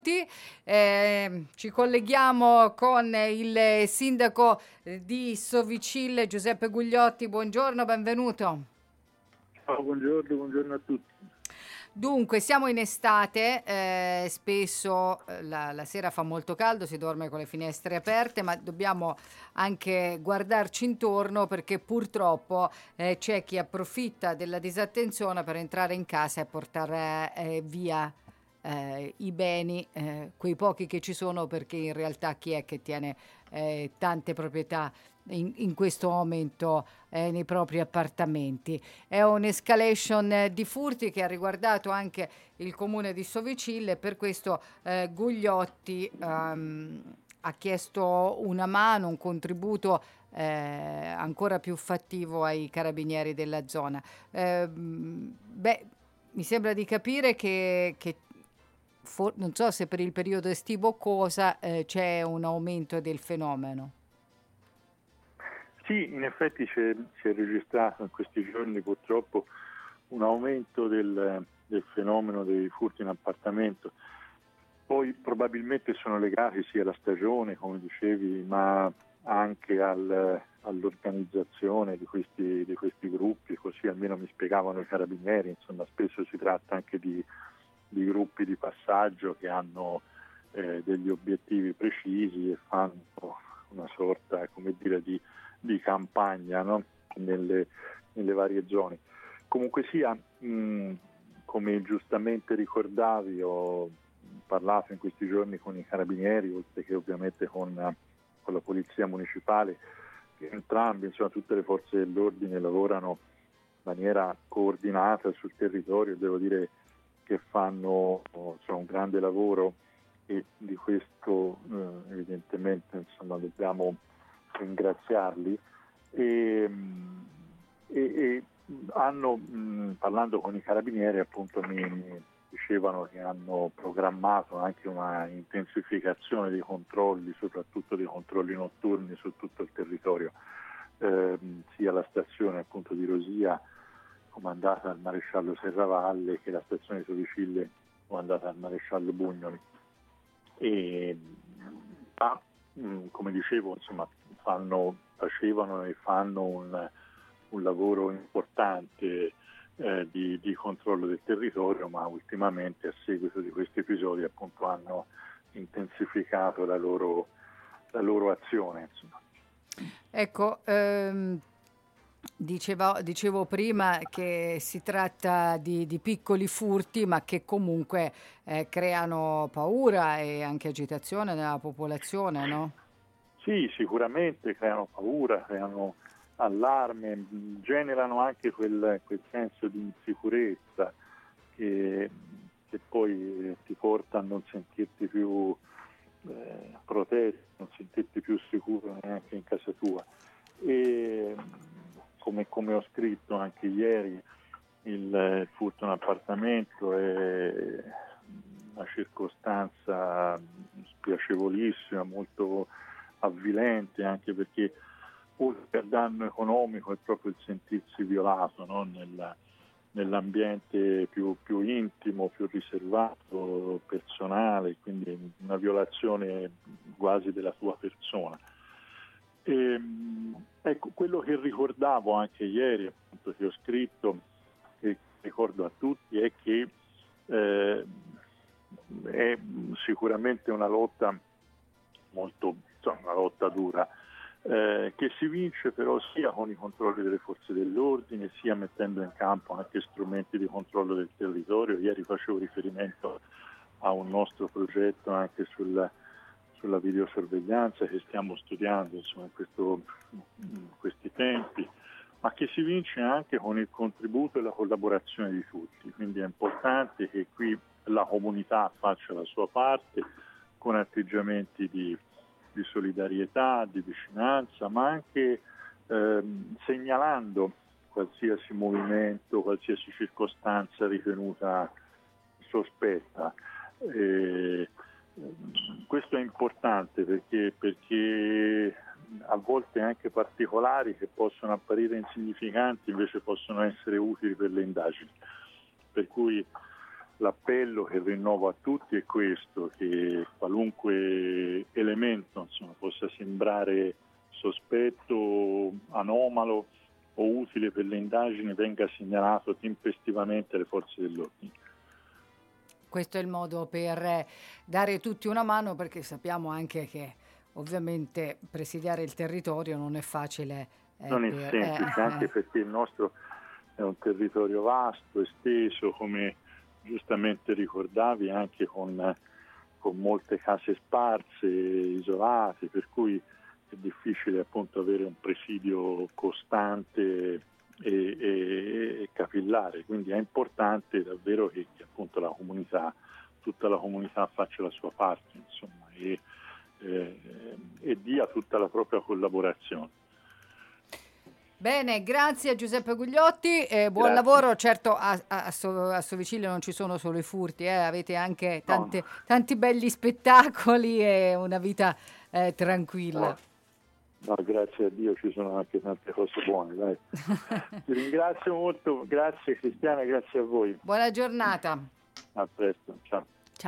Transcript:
Ci colleghiamo con il sindaco di Sovicille, Giuseppe Gugliotti. Buongiorno, benvenuto. Ciao, buongiorno a tutti. Dunque, siamo in estate, spesso la sera fa molto caldo, si dorme con le finestre aperte, ma dobbiamo anche guardarci intorno perché purtroppo c'è chi approfitta della disattenzione per entrare in casa e portare via i beni, quei pochi che ci sono, perché in realtà chi è che tiene tante proprietà in questo momento nei propri appartamenti? È un'escalation di furti che ha riguardato anche il comune di Sovicille, per questo Gugliotti ha chiesto una mano, un contributo ancora più fattivo ai carabinieri della zona. Mi sembra di capire che non so se per il periodo estivo o cosa, c'è un aumento del fenomeno. Sì, in effetti si è registrato in questi giorni purtroppo un aumento del fenomeno dei furti in appartamento. Poi probabilmente sono legati sia alla stagione, come dicevi, ma anche all'organizzazione di questi gruppi, così almeno mi spiegavano i carabinieri. Insomma, spesso si tratta anche di gruppi di passaggio che hanno degli obiettivi precisi e fanno una sorta, come dire, di campagna, no? nelle varie zone. Comunque sia, come giustamente ricordavi, ho parlato in questi giorni con i carabinieri, oltre che ovviamente con la polizia municipale, che entrambi, insomma, tutte le forze dell'ordine lavorano in maniera coordinata sul territorio. Devo dire che fanno un grande lavoro e di questo evidentemente, insomma, dobbiamo ringraziarli e hanno, parlando con i carabinieri, appunto mi dicevano che hanno programmato anche una intensificazione dei controlli, soprattutto dei controlli notturni su tutto il territorio, sia la stazione appunto di Rosia, comandata dal maresciallo Serravalle, che la stazione di Sovicille, comandata dal maresciallo Bugnoli. Come dicevo, insomma, facevano e fanno un lavoro importante di controllo del territorio, ma ultimamente, a seguito di questi episodi, appunto, hanno intensificato la loro azione. Insomma. Ecco, dicevo prima che si tratta di piccoli furti, ma che comunque creano paura e anche agitazione nella popolazione, no? Sì, sicuramente creano paura, creano allarme, generano anche quel senso di insicurezza che poi ti porta a non sentirti più protetto, non sentirti più sicuro neanche in casa tua. E come ho scritto anche ieri, il furto in appartamento è una circostanza spiacevolissima, molto avvilente, anche perché oltre al danno economico è proprio il sentirsi violato, no? Nell'ambiente più intimo, più riservato, personale, quindi una violazione quasi della tua persona. Ecco, quello che ricordavo anche ieri, appunto, che ho scritto e ricordo a tutti, è che è sicuramente una lotta una lotta dura, che si vince però sia con i controlli delle forze dell'ordine, sia mettendo in campo anche strumenti di controllo del territorio. Ieri facevo riferimento a un nostro progetto anche sulla videosorveglianza che stiamo studiando, insomma, in questi tempi, ma che si vince anche con il contributo e la collaborazione di tutti. Quindi è importante che qui la comunità faccia la sua parte con atteggiamenti di solidarietà, di vicinanza, ma anche segnalando qualsiasi movimento, qualsiasi circostanza ritenuta sospetta. Questo è importante perché a volte anche particolari, che possono apparire insignificanti, invece possono essere utili per le indagini. Per cui l'appello che rinnovo a tutti è questo, che qualunque elemento possa sembrare sospetto, anomalo o utile per le indagini venga segnalato tempestivamente alle forze dell'ordine. Questo è il modo per dare tutti una mano, perché sappiamo anche che ovviamente presidiare il territorio non è facile. Non è semplice, anche perché il nostro è un territorio vasto, esteso, come giustamente ricordavi, anche con molte case sparse, isolate, per cui è difficile appunto avere un presidio costante e capillare, quindi è importante davvero che appunto la comunità, tutta la comunità faccia la sua parte, insomma, e dia tutta la propria collaborazione. Bene, grazie a Giuseppe Gugliotti, buon lavoro. Certo a Sovicilio non ci sono solo i furti, avete anche tanti belli spettacoli e una vita tranquilla. No, grazie a Dio ci sono anche tante cose buone, dai. Ti ringrazio molto, grazie Cristiana, grazie a voi. Buona giornata. A presto, ciao.